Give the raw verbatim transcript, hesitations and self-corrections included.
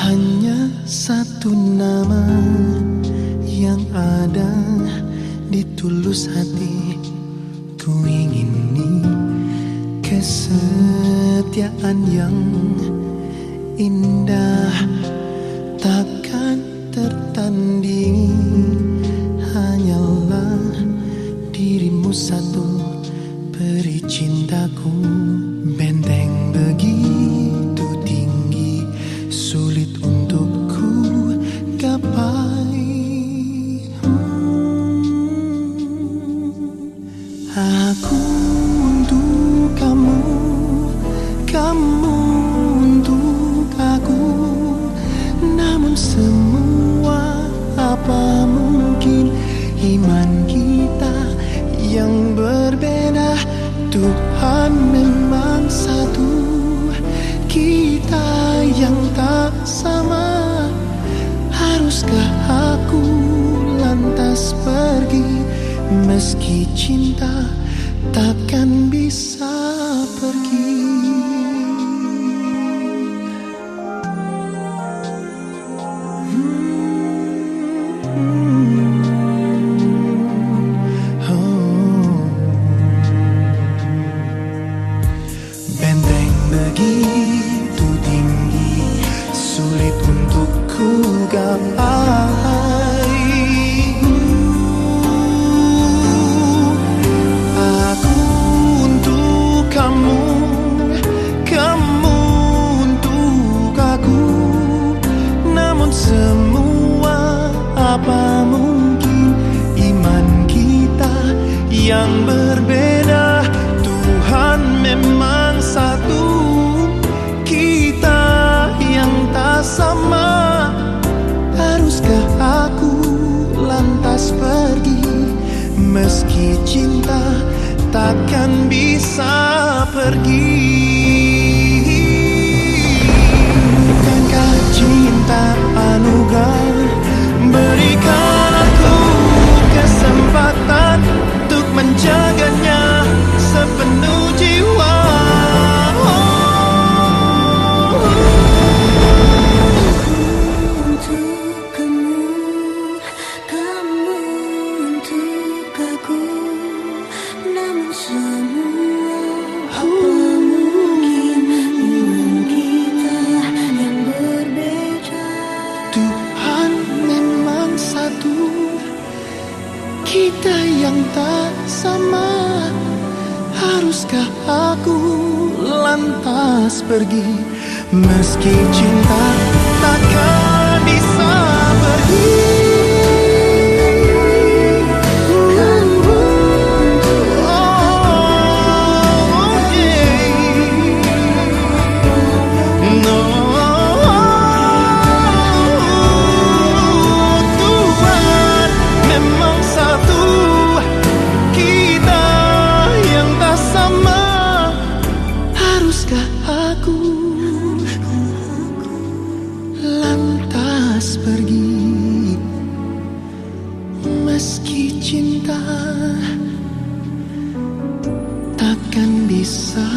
Hanya satu nama yang ada di tulus hati, ku ingini kesetiaan yang indah, takkan tertandingi. Hanyalah dirimu satu, peri cintaku. Benteng begitu tinggi, sulit untuk ku gapai. Aku untuk kamu, kamu untuk aku. Namun semua apa mungkin iman kita yang berbeda. Tuhan memang satu, kita yang tak sama. Haruskah aku lantas pergi, meski cinta takkan bisa pergi. Begitu tinggi, sulit untuk ku gapai. Aku untuk kamu, kamu untuk aku. Namun semua apa mungkin iman kita yang berbeda. Tuhan memang satu, sama. Haruskah aku lantas pergi, meski cinta takkan bisa pergi. Bukankah cinta anugerah? Berikan aku kesempatan untuk menjaganya sepenuh jiwa. Kita yang tak sama. Haruskah aku lantas pergi, meski cinta takkan bisa pergi. Pergi, meski cinta takkan bisa